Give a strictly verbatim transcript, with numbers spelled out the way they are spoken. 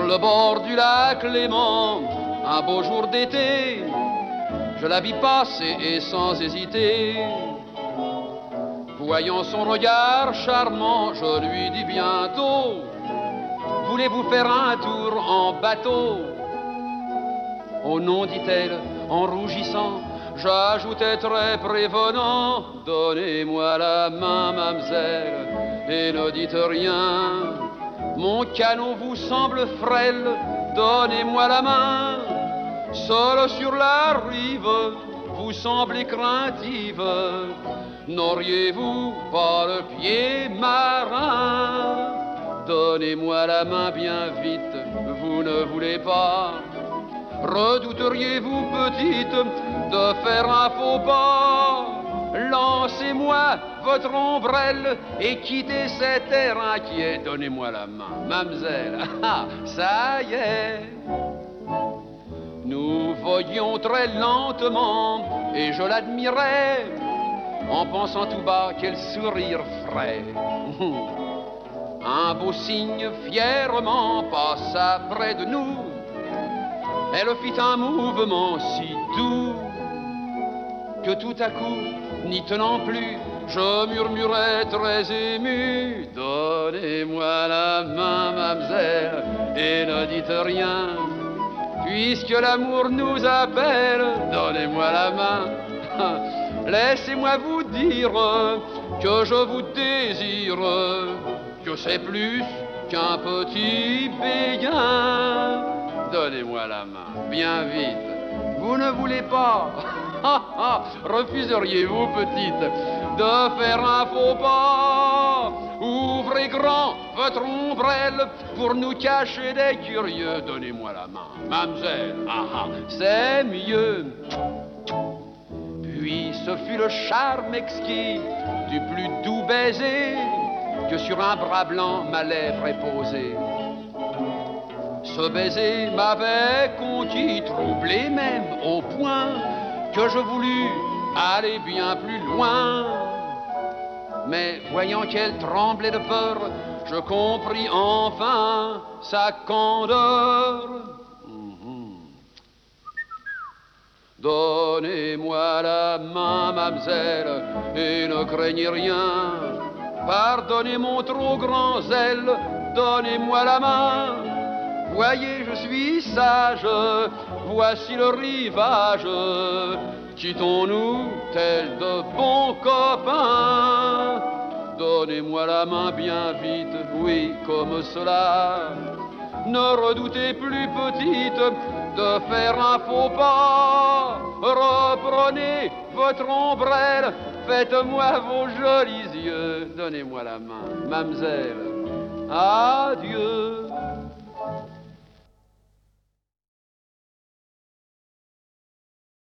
le bord du lac Léman, un beau jour d'été, je la vis passer et sans hésiter. Voyant son regard charmant, je lui dis bientôt, voulez-vous faire un tour en bateau? Oh non, dit-elle, en rougissant, j'ajoutais très prévenant, donnez-moi la main, mamselle, et ne dites rien. Mon canot vous semble frêle, donnez-moi la main. Seul sur la rive, vous semblez craintive, n'auriez-vous pas le pied marin? Donnez-moi la main bien vite, vous ne voulez pas. Redouteriez-vous, petite, de faire un faux pas? Lancez-moi votre ombrelle et quittez cet air inquiet. Donnez-moi la main, mamselle, ah, ça y est. Nous voyions très lentement et je l'admirais en pensant tout bas quel sourire frais. Un beau signe fièrement passa près de nous. Elle fit un mouvement si doux que tout à coup, n'y tenant plus, je murmurais très ému, donnez-moi la main, mamselle, et ne dites rien. Puisque l'amour nous appelle, donnez-moi la main. Laissez-moi vous dire que je vous désire, que c'est plus qu'un petit béguin. Donnez-moi la main, bien vite. Vous ne voulez pas? Refuseriez-vous, petite, de faire un faux pas? Ouvrez grand votre ombrelle pour nous cacher des curieux. Donnez-moi la main, mamselle, ah, ah, c'est mieux. Puis ce fut le charme exquis du plus doux baiser que sur un bras blanc ma lèvre est posée. Ce baiser m'avait conquis, troublé même au point que je voulus aller bien plus loin. Mais voyant qu'elle tremblait de peur, je compris enfin sa candeur. Mmh. Donnez-moi la main, mamselle, et ne craignez rien. Pardonnez mon trop grand zèle, donnez-moi la main. Voyez, je suis sage, voici le rivage. Quittons-nous tels de bons copains. Donnez-moi la main bien vite, oui, comme cela. Ne redoutez plus, petite, de faire un faux pas. Reprenez votre ombrelle, faites-moi vos jolis yeux. Donnez-moi la main, mamselle. Adieu.